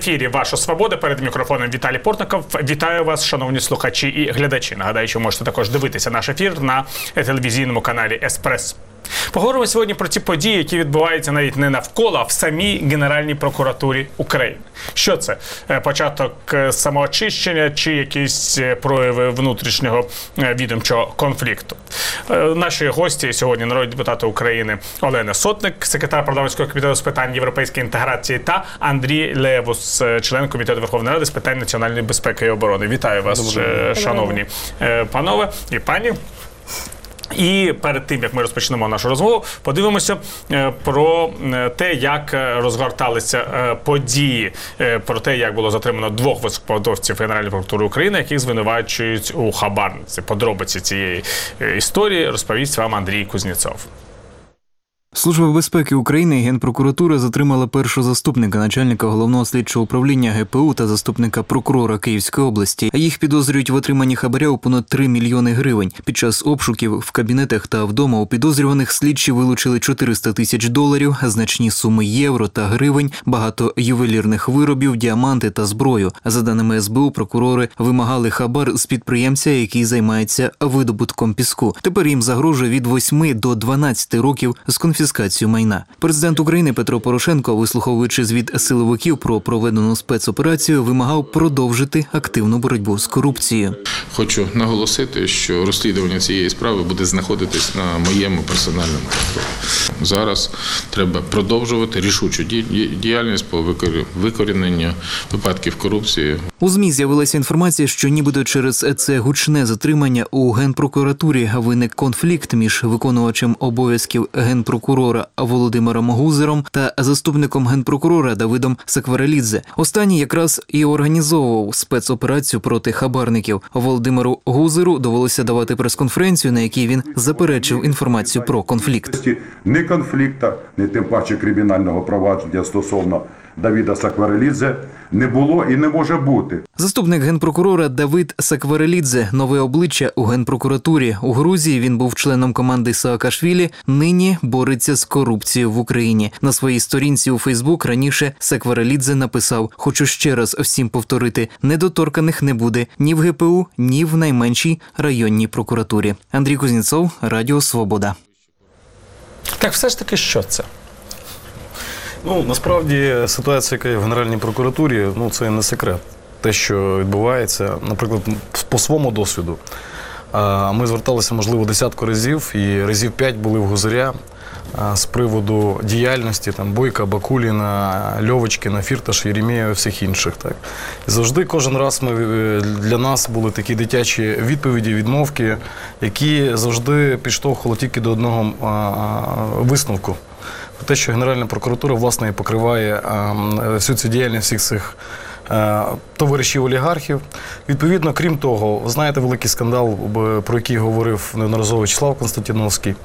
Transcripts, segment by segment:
ефірі «Ваша свобода». Перед мікрофоном Віталій Портников. Вітаю вас, шановні слухачі і глядачі. Нагадаю, що можете також дивитися наш ефір на телевізійному каналі «Еспресо». Поговоримо сьогодні про ті події, які відбуваються навіть не навколо, а в самій Генеральній прокуратурі України. Що це? Початок самоочищення чи якісь прояви внутрішнього відомчого конфлікту? Наші гості сьогодні – народні депутати України Олена Сотник, секретар парламентського комітету з питань європейської інтеграції, та Андрій Левус, член комітету Верховної Ради з питань національної безпеки і оборони. Вітаю вас, шановні панове і пані. І перед тим, як ми розпочнемо нашу розмову, подивимося про те, як розгорталися події, про те, як було затримано двох високопосадовців Генеральної прокуратури України, яких звинувачують у хабарниці. Подробиці цієї історії розповість вам Андрій Кузнєцов. Служба безпеки України і Генпрокуратура затримала першого заступника начальника Головного слідчого управління ГПУ та заступника прокурора Київської області. Їх підозрюють в отриманні хабаря у понад 3 мільйони гривень. Під час обшуків в кабінетах та вдома у підозрюваних слідчі вилучили 400 тисяч доларів, значні суми євро та гривень, багато ювелірних виробів, діаманти та зброю. За даними СБУ, прокурори вимагали хабар з підприємця, який займається видобутком піску. Тепер їм загрожує від 8 до 12 років з конфіскацією майна. Президент України Петро Порошенко, вислуховуючи звіт силовиків про проведену спецоперацію, вимагав продовжити активну боротьбу з корупцією. Хочу наголосити, що розслідування цієї справи буде знаходитись на моєму персональному контролі. Зараз треба продовжувати рішучу діяльність по викоріненню випадків корупції. У ЗМІ з'явилася інформація, що нібито через це гучне затримання у Генпрокуратурі виник конфлікт між виконувачем обов'язків генпрокурора Володимиром Гузером та заступником генпрокурора Давидом Сакварелідзе. Останній якраз і організовував спецоперацію проти хабарників. Володимиру Гузеру довелося давати прес-конференцію, на якій він заперечив інформацію про конфлікт. Ні конфлікту, ні тим паче кримінального провадження стосовно Давида Сакварелідзе не було і не може бути. Заступник генпрокурора Давид Сакварелідзе – нове обличчя у Генпрокуратурі. У Грузії він був членом команди Саакашвілі, нині бореться з корупцією в Україні. На своїй сторінці у Фейсбук раніше Сакварелідзе написав: «Хочу ще раз всім повторити, недоторканих не буде ні в ГПУ, ні в найменшій районній прокуратурі». Андрій Кузнєцов, Радіо Свобода. Так все ж таки, що це? Насправді ситуація, яка є в Генеральній прокуратурі, це не секрет. Те, що відбувається, наприклад, по своєму досвіду. Ми зверталися, можливо, десятку разів, і разів 5 були в Гузаря з приводу діяльності Бойка, Бакуліна, Льовочкіна, Фірташа, Єремєєва і всіх інших. Так. І завжди, кожен раз для нас були такі дитячі відповіді, відмовки, які завжди підштовхували тільки до одного висновку. Те, що Генеральна прокуратура, власне, покриває всю цю діяльність всіх цих товаришів-олігархів. Відповідно, крім того, ви знаєте великий скандал, про який говорив неодноразово Вячеслав Константіновський,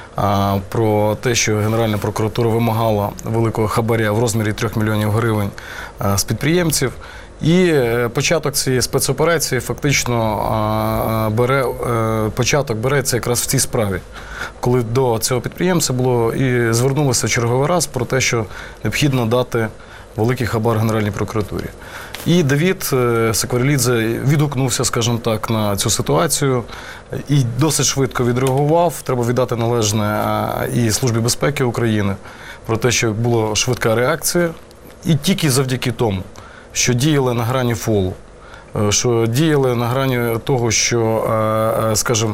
про те, що Генеральна прокуратура вимагала великого хабаря в розмірі 3 мільйонів гривень з підприємців. І початок цієї спецоперації фактично початок береться якраз в цій справі, коли до цього підприємця було і звернулося черговий раз про те, що необхідно дати великий хабар Генеральній прокуратурі. І Давид Сакварелідзе відгукнувся, скажімо так, на цю ситуацію і досить швидко відреагував. Треба віддати належне і Службі безпеки України про те, що була швидка реакція. І тільки завдяки тому, що діяли на грані фолу, що діяли на грані того, що, скажімо,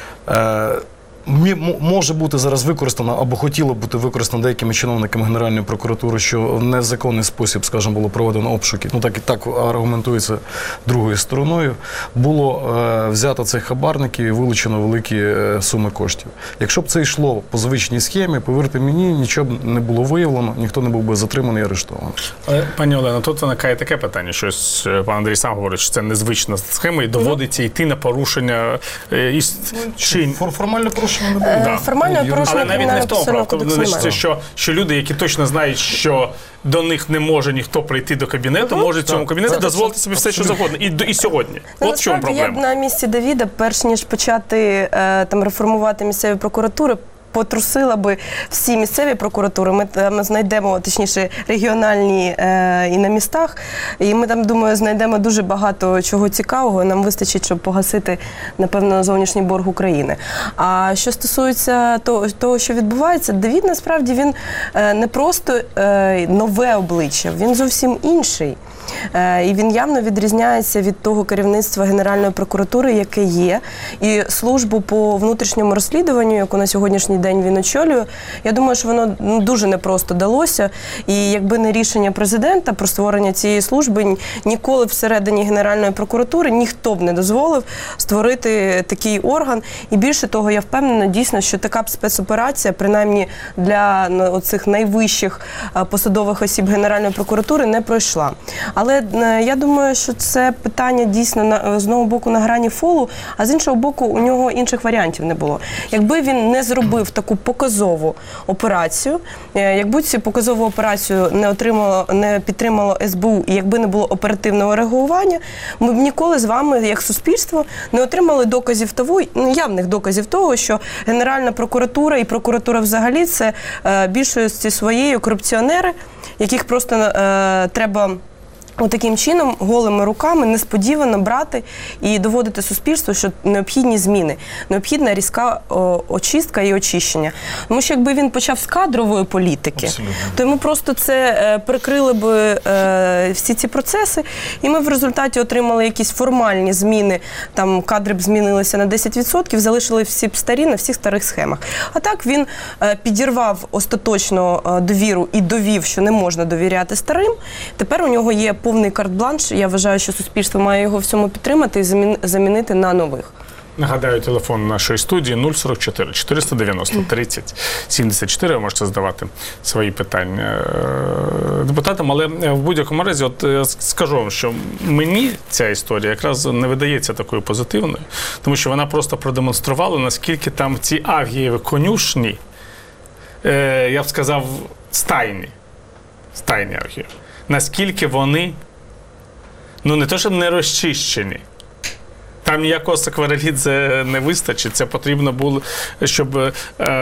може бути зараз використано або хотіло бути використано деякими чиновниками Генеральної прокуратури, що в незаконний спосіб, скажімо, було проведено обшуки, так аргументується другою стороною, було взято цих хабарників і вилучено великі суми коштів. Якщо б це йшло по звичній схемі, повірте мені, нічого б не було виявлено, ніхто не був би затриманий і арештований. Пані Олено, тут виникає таке питання, що пан Андрій сам говорить, що це незвична схема і доводиться йти на порушення. Формальне порушення. Формальне порушення. Але навіть не в тому, що люди, які точно знають, що до них не може ніхто прийти до кабінету, можуть цьому кабінету дозволити собі все, що завгодно. І сьогодні. От в чому проблема. Я б на місці Давіда, перш ніж почати реформувати місцеві прокуратури, потрусила би всі місцеві прокуратури. Ми там знайдемо, точніше, регіональні і на містах. І ми там, думаю, знайдемо дуже багато чого цікавого. Нам вистачить, щоб погасити, напевно, зовнішній борг України. А що стосується того, що відбувається, Давид, насправді, він не просто нове обличчя, він зовсім інший. І він явно відрізняється від того керівництва Генеральної прокуратури, яке є. І службу по внутрішньому розслідуванню, яку на сьогоднішній день він очолює, я думаю, що воно дуже непросто далося. І якби не рішення президента про створення цієї служби, ніколи всередині Генеральної прокуратури ніхто б не дозволив створити такий орган. І більше того, я впевнена дійсно, що така спецоперація, принаймні для оцих найвищих посадових осіб Генеральної прокуратури, не пройшла. Але я думаю, що це питання дійсно з одного боку на грані фолу, а з іншого боку у нього інших варіантів не було. Якби він не зробив таку показову операцію, якби цю показову операцію не підтримало СБУ і якби не було оперативного реагування, ми б ніколи з вами, як суспільство, не отримали доказів того, явних доказів того, що Генеральна прокуратура і прокуратура взагалі це більшості своєю корупціонери, яких просто треба таким чином, голими руками, несподівано брати і доводити суспільству, що необхідні зміни, необхідна різка очистка і очищення. Тому що якби він почав з кадрової політики, то йому просто це прикрили б всі ці процеси, і ми в результаті отримали якісь формальні зміни, там кадри б змінилися на 10%, залишили всі б старі на всіх старих схемах. А так він підірвав остаточно довіру і довів, що не можна довіряти старим. Тепер у нього є повний карт-бланш. Я вважаю, що суспільство має його в цьому підтримати і замінити на нових. Нагадаю, телефон нашої студії 044 490 30 74. Ви можете задавати свої питання депутатам. Але в будь-якому разі, от скажу вам, що мені ця історія якраз не видається такою позитивною, тому що вона просто продемонструвала, наскільки там ці Агієві конюшні, я б сказав, стайні Агієві. Наскільки вони, не то, щоб не розчищені. Там ніякого Сакварелідзе не вистачить. Це потрібно було, щоб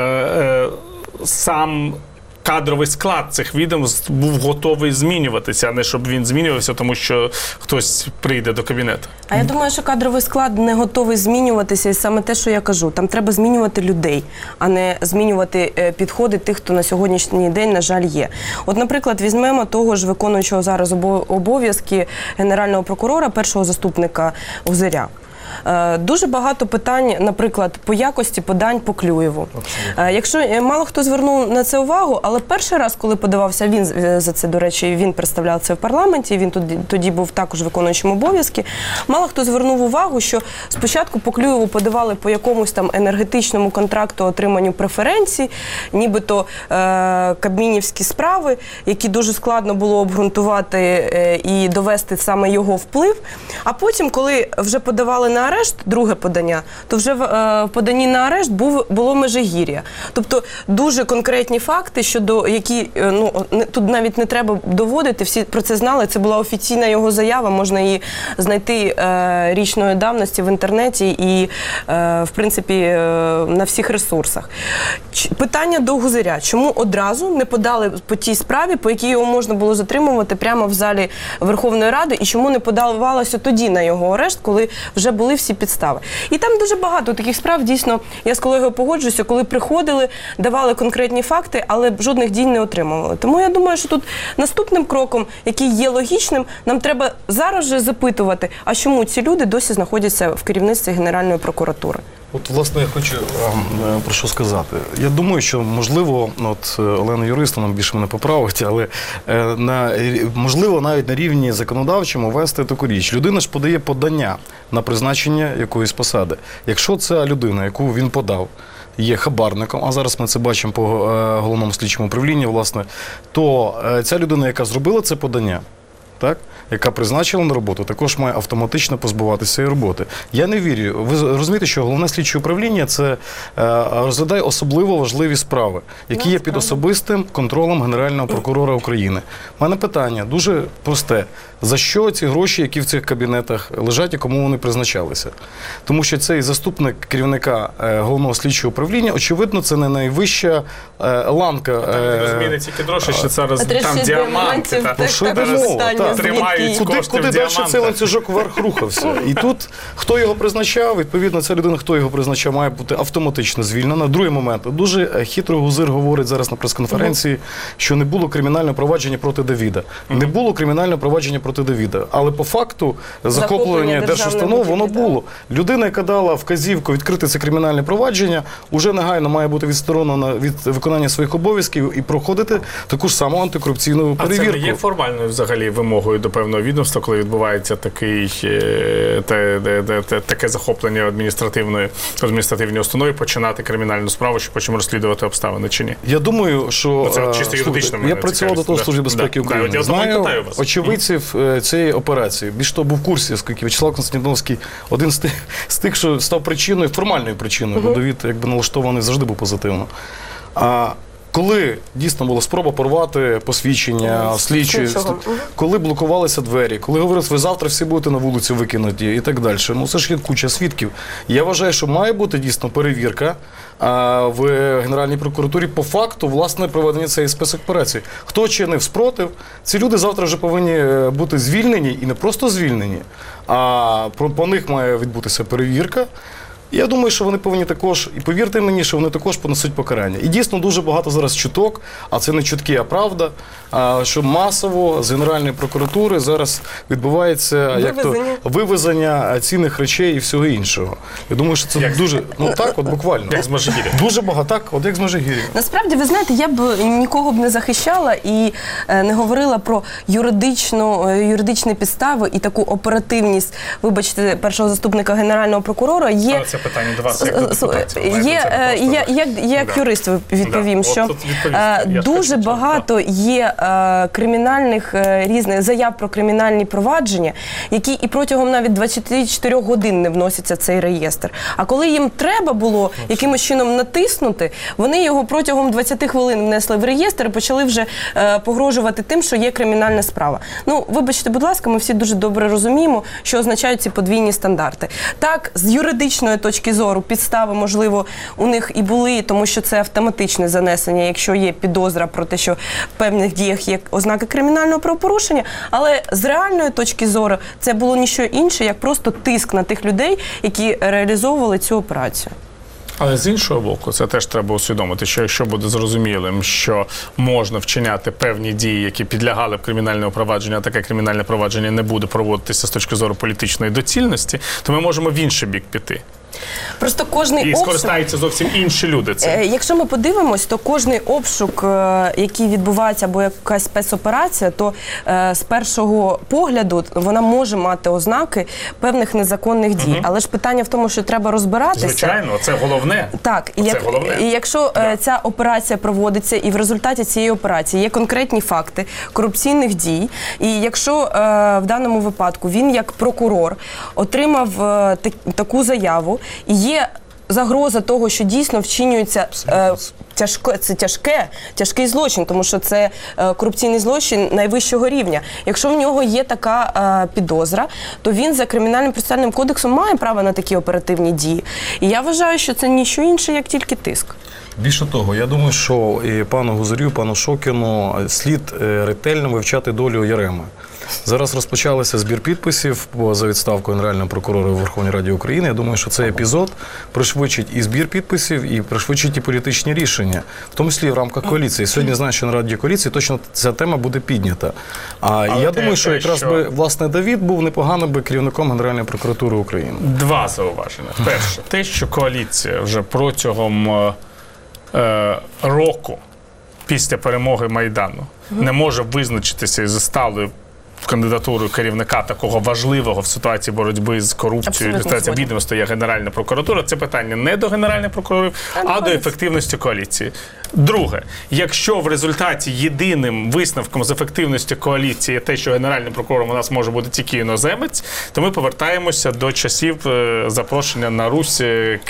сам кадровий склад цих відомств був готовий змінюватися, а не щоб він змінювався, тому що хтось прийде до кабінету. А я думаю, що кадровий склад не готовий змінюватися, і саме те, що я кажу. Там треба змінювати людей, а не змінювати підходи тих, хто на сьогоднішній день, на жаль, є. От, наприклад, візьмемо того ж виконуючого зараз обов'язки Генерального прокурора, першого заступника Гузаря. Дуже багато питань, наприклад, по якості подань по Клюєву. Якщо мало хто звернув на це увагу, але перший раз, коли подавався, він за це, до речі, він представляв це в парламенті, він тоді був також виконуючим обов'язки, мало хто звернув увагу, що спочатку по Клюєву подавали по якомусь там енергетичному контракту отриманню преференцій, нібито кабмінівські справи, які дуже складно було обґрунтувати і довести саме його вплив. А потім, коли вже подавали на арешт, друге подання, то вже в поданні на арешт було Межигір'я. Тобто дуже конкретні факти, щодо які, тут навіть не треба доводити, всі про це знали, це була офіційна його заява, можна її знайти річної давності в інтернеті і, в принципі, на всіх ресурсах. Питання до Гузаря. Чому одразу не подали по тій справі, по якій його можна було затримувати прямо в залі Верховної Ради, і чому не подавалося тоді на його арешт, коли вже були всі підстави. І там дуже багато таких справ, дійсно, я з колегою погоджуюся, коли приходили, давали конкретні факти, але жодних дій не отримували. Тому я думаю, що тут наступним кроком, який є логічним, нам треба зараз же запитувати, а чому ці люди досі знаходяться в керівництві Генеральної прокуратури. От, власне, я хочу про що сказати. Я думаю, що, можливо, Олена юрист, нам більше мене поправить, але можливо навіть на рівні законодавчому вести таку річ. Людина ж подає подання на призначення якоїсь посади. Якщо ця людина, яку він подав, є хабарником, а зараз ми це бачимо по Головному слідчому управлінню, власне, то ця людина, яка зробила це подання, так, яка призначила на роботу, також має автоматично позбуватися цієї роботи. Я не вірю. Ви розумієте, що Головне слідче управління це розглядає особливо важливі справи, які є під особистим контролем Генерального прокурора України. У мене питання дуже просте. За що ці гроші, які в цих кабінетах лежать і кому вони призначалися? Тому що цей заступник керівника Головного слідчого управління, очевидно, це не найвища ланка. Розумієте, тільки гроші, що зараз там діаманти. Куди далі цей ланцюжок вверх рухався? І тут, хто його призначав, відповідно, ця людина, хто його призначав, має бути автоматично звільнена. Другий момент. Дуже хитро Гузир говорить зараз на прес-конференції, що не було кримінального провадження проти Давіда. Не було кримінального провадження проти Давіда. Але по факту захоплення держустанов, воно було. Людина, яка дала вказівку відкрити це кримінальне провадження, уже негайно має бути відсторонена від виконання своїх обов'язків і проходити таку ж саму антикорупційну перевірку. А це не є формальною взагалі вимогою до певного відомства, коли відбувається таке захоплення адміністративної установи, починати кримінальну справу, щоб потім розслідувати обставини, чи ні? Я думаю, що... Це чисто юридично. Я працював до того в Службі безпеки України. Знаю очевидців цієї операції. Більш того, був в курсі, оскільки В'ячеслав Константіновський один з тих, що став причиною, формальною причиною, бо Давид якби налаштований завжди був позитивно. Коли дійсно була спроба порвати посвідчення слідчої, коли блокувалися двері, коли говорили, ви завтра всі будете на вулицю викинуті і так далі. Ну, це ж є куча свідків. Я вважаю, що має бути дійсно перевірка в Генеральній прокуратурі по факту, власне, проведення цієї спецоперації. Хто чинив спротив, ці люди завтра вже повинні бути звільнені, і не просто звільнені, а по них має відбутися перевірка. Я думаю, що вони повинні також, і повірте мені, що вони також понесуть покарання. І дійсно дуже багато зараз чуток, а це не чутки, а правда, що масово з Генеральної прокуратури зараз відбувається вивезення цінних речей і всього іншого. Я думаю, що це дуже, буквально. Як з Межигір'я. Дуже багато, так, от як з Межигір'я. Насправді, ви знаєте, я б нікого б не захищала і не говорила про юридичні підстави і таку оперативність, вибачте, першого заступника Генерального прокурора. Є питання до вас. Як юрист відповім, що дуже багато є кримінальних різних заяв про кримінальні провадження, які і протягом навіть 24 годин не вносяться в цей реєстр. А коли їм треба було якимось чином натиснути, вони його протягом 20 хвилин внесли в реєстр і почали вже погрожувати тим, що є кримінальна справа. Ну, вибачте, будь ласка, ми всі дуже добре розуміємо, що означають ці подвійні стандарти. Так, з юридичної точки зору підстави, можливо, у них і були, тому що це автоматичне занесення, якщо є підозра про те, що в певних діях є ознаки кримінального правопорушення, але з реальної точки зору це було ніщо інше, як просто тиск на тих людей, які реалізовували цю операцію. Але з іншого боку, це теж треба усвідомити, що якщо буде зрозумілим, що можна вчиняти певні дії, які підлягали б кримінальному провадженню, а таке кримінальне провадження не буде проводитися з точки зору політичної доцільності, то ми можемо в інший бік піти. Просто кожний і скористаються зовсім інші люди цим. Якщо ми подивимось, то кожний обшук, який відбувається, або якась спецоперація, то з першого погляду вона може мати ознаки певних незаконних дій. Але ж питання в тому, що треба розбиратися. Звичайно, це головне. Так, і якщо ця операція проводиться, і в результаті цієї операції є конкретні факти корупційних дій, і якщо в даному випадку він як прокурор отримав таку заяву, і є загроза того, що дійсно вчинюється тяжкий злочин, тому що це корупційний злочин найвищого рівня. Якщо в нього є така підозра, то він за Кримінальним процесуальним кодексом має право на такі оперативні дії. І я вважаю, що це ніщо інше, як тільки тиск. Більше того, я думаю, що і пану Гузарю, і пану Шокіну слід ретельно вивчати долю Яреми. Зараз розпочалися збір підписів за відставку Генерального прокурора у Верховній Раді України. Я думаю, що цей епізод пришвидшить і збір підписів, і пришвидшить і політичні рішення, в тому числі в рамках коаліції. Сьогодні, знаю, що на Раді коаліції точно ця тема буде піднята. Я думаю, що якраз би, власне, Давид був непоганим би керівником Генеральної прокуратури України. Два зауваження. Перше, те, що коаліція вже протягом року після перемоги Майдану не може визначитися із сталою кандидатуру керівника такого важливого в ситуації боротьби з корупцією, Абсолютно відомством стає Генеральна прокуратура. Це питання не до генеральних прокурорів, а до ефективності коаліції. Друге, якщо в результаті єдиним висновком з ефективності коаліції є те, що генеральним прокурором у нас може бути тільки іноземець, то ми повертаємося до часів запрошення на Русь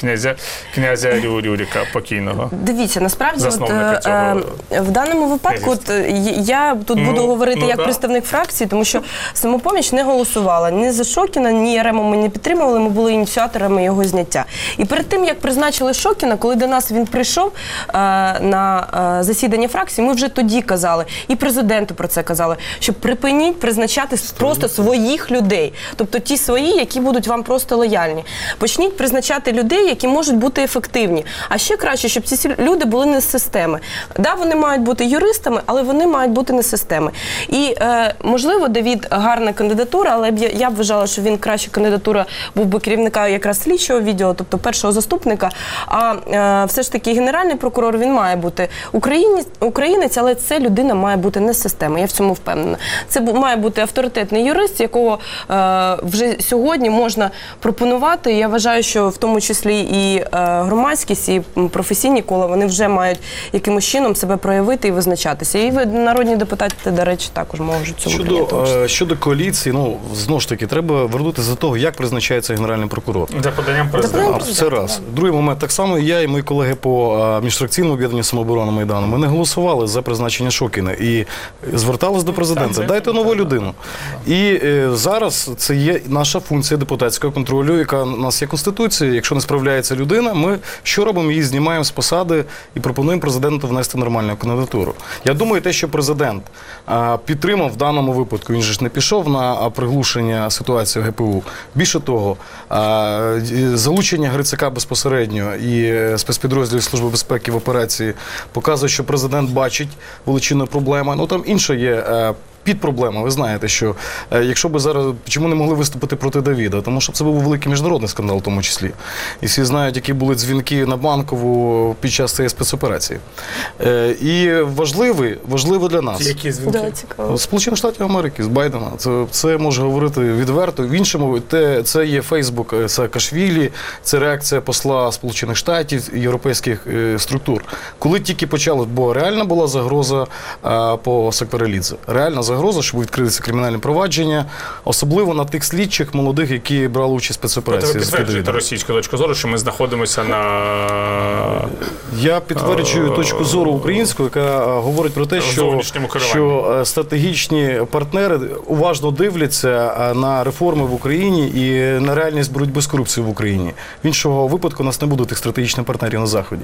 князя Рюрика покійного. Дивіться, насправді Засновника в даному випадку я тут буду говорити як представник фракції, тому що «Самопоміч» не голосувала ні за Шокіна, ні Ярему ми не підтримували, ми були ініціаторами його зняття. І перед тим, як призначили Шокіна, коли до нас він прийшов на засідання фракції, ми вже тоді казали, і президенту про це казали, що припиніть призначати просто своїх людей. Тобто ті свої, які будуть вам просто лояльні. Почніть призначати людей, які можуть бути ефективні. А ще краще, щоб ці люди були не з системи. Да, вони мають бути юристами, але вони мають бути не з системи. І, можливо, Давид гарна кандидатура, але я б вважала, що він краща кандидатура був би керівника якраз слідчого відділу, тобто першого заступника. А все ж таки генеральний прокурор, він має бути українець, але це людина має бути не з системи, я в цьому впевнена. Це має бути авторитетний юрист, якого вже сьогодні можна пропонувати. Я вважаю, що в тому числі і громадськість, і професійні кола, вони вже мають якимось чином себе проявити і визначатися. І ви, народні депутати, до речі, також можуть цьому прийняти. Щодо коаліції, знову ж таки, треба вернутися до того, як призначається генеральний прокурор. За поданням президента. Це раз. Другий момент, так само я і мої колеги по міжфракційному об'єднанню «Самооборона Майдану», ми не голосували за призначення Шокіна і звертались до президента. Дайте нову людину. І зараз це є наша функція депутатського контролю, яка у нас є Конституцією. Якщо не справляється людина, ми що робимо? Її знімаємо з посади і пропонуємо президенту внести нормальну кандидатуру. Я думаю, те, що президент підтримав в даному випадку, він же ж не пішов на приглушення ситуації в ГПУ. Більше того, залучення Грицака безпосередньо і спецпідрозділів Служби безпеки в операції показує, що президент бачить величинну проблему. Там інша є підпроблема. Ви знаєте, що якщо би зараз, чому не могли виступити проти Давіда? Тому що це був великий міжнародний скандал в тому числі. І всі знають, які були дзвінки на Банкову під час цієї спецоперації. І важливо для нас. Які дзвінки? Да, цікаво. Сполучених Штатів Америки, з Байдена. Це може говорити відверто. В іншому, це є Фейсбук Саакашвілі, це реакція посла Сполучених Штатів і європейських структур. Коли тільки почали, бо реальна була загроза по Сакварелідзе. Реальна загроза, щоб відкрилися кримінальні провадження, особливо на тих слідчих молодих, які брали участь в спецоперації. Ви підтверджуєте російську точку зору, що ми знаходимося на... Я підтверджую точку зору українську, яка говорить про те, що стратегічні партнери уважно дивляться на реформи в Україні і на реальність боротьби з корупцією в Україні. В іншого випадку у нас не буде тих стратегічних партнерів на Заході.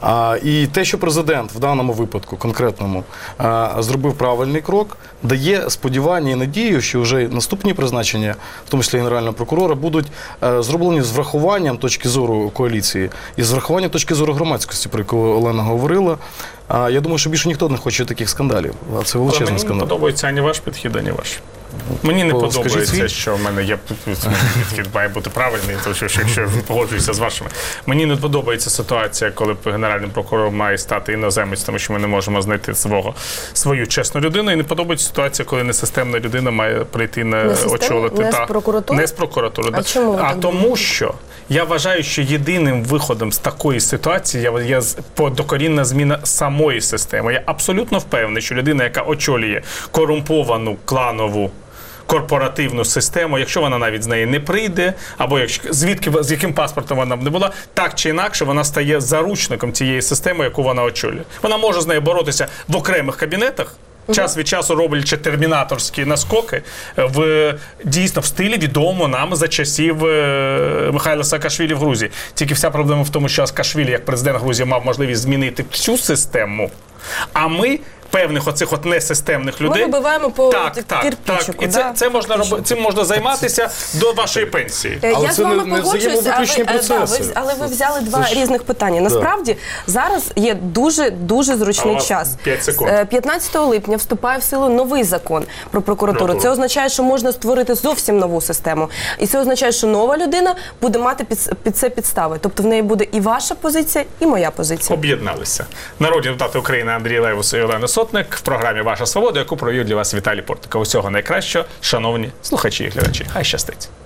І те, що президент в даному випадку конкретному зробив правильний крок, дає сподівання і надію, що вже наступні призначення, в тому числі генерального прокурора, будуть зроблені з врахуванням точки зору коаліції і з врахуванням точки зору громадськості, про яку Олена говорила. Я думаю, що більше ніхто не хоче таких скандалів. Це величезний скандал. Мені не подобається ані ваш підхід, ані ваш. Мені не подобається, що в мене є підхід, має бути правильний, тому що якщо я погоджуюся з вашими. Мені не подобається ситуація, коли генеральним прокурором має стати іноземець, тому що ми не можемо знайти свою чесну людину. І не подобається ситуація, коли несистемна людина має прийти очолити. Не з прокуратури? Не з прокуратури. А чому? Тому що я вважаю, що єдиним виходом з такої ситуації є докорінна зміна самої системи. Я абсолютно впевнений, що людина, яка очолює корумповану кланову корпоративну систему, якщо вона навіть з неї не прийде, або з яким паспортом вона б не була, так чи інакше вона стає заручником цієї системи, яку вона очолює. Вона може з нею боротися в окремих кабінетах, час від часу роблячи термінаторські наскоки дійсно в стилі відомо нам за часів Михайла Саакашвілі в Грузії. Тільки вся проблема в тому, що Саакашвілі як президент Грузії мав можливість змінити всю систему, а ми певних оцих несистемних людей. Ми вибиваємо по кирпичику. І цим можна займатися до вашої пенсії. Я з вами погоджуюся, але ви взяли два різних питання. Насправді, зараз є дуже зручний час. 5 секунд. 15 липня вступає в силу новий закон про прокуратуру. Це означає, що можна створити зовсім нову систему. І це означає, що нова людина буде мати під це підстави. Тобто в неї буде і ваша позиція, і моя позиція. Об'єдналися. Народні депутати України України Андрій Левус і Олена Сотник в програмі «Ваша свобода», яку провів для вас Віталій Портников. Усього найкращого, шановні слухачі і глядачі. Хай щастить!